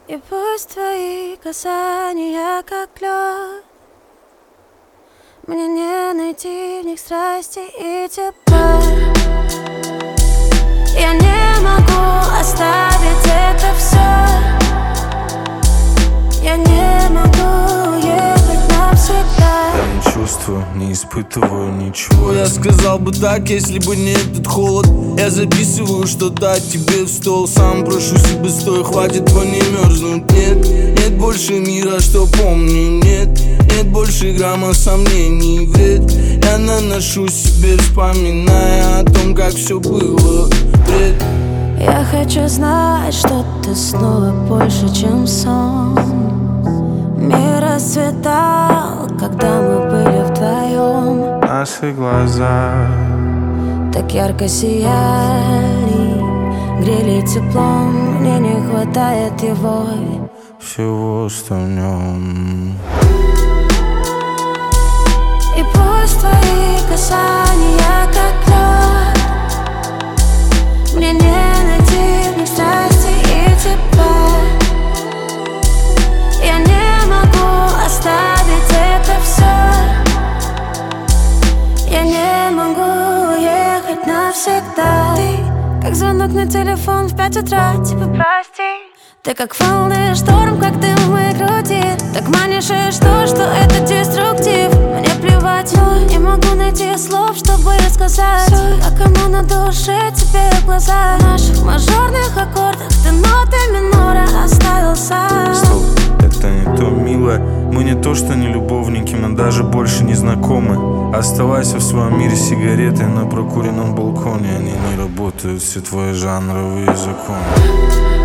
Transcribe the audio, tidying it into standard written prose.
И пусть твои касания как лед, мне не найти в них страсти и тепла. Я не могу оставить это все. Я не могу уехать навсегда. Я не чувствую, не испытываю ничего. Я сказал бы так, если бы не этот холод. Я записываю что-то о тебе в стол. Сам прошу себя, стой, хватит по не мерзнуть. Нет, нет больше мира, что помню. Нет, нет больше грамма сомнений. Вред я наношу себе, вспоминая о том, как все было. Бред. Я хочу знать, что ты снова больше, чем сон. Мир расцветал, когда мы были вдвоем. Наши глаза так ярко сияли, грели теплом. Мне не хватает его, всего, что в нем. И пусть твои касания как лед, мне не найти в них страсти и тепла. Я не могу оставить это все. Я не могу уехать навсегда. Ты как звонок на телефон в 5 утра, типа прости. Ты как волны, шторм, как дым в моей груди. Так манишь и что это деструктив. Мне плевать, но не могу найти слов, чтобы рассказать все, как оно на душе тебе в глаза. В наших мажорных аккордах ты ноты минора оставил сам. Стоп, это не то, милая. Мы не то, что не любовники, мы даже больше не знакомы. Оставайся в своем мире сигаретой на прокуренном балконе. Они не работают, все твои жанровые законы.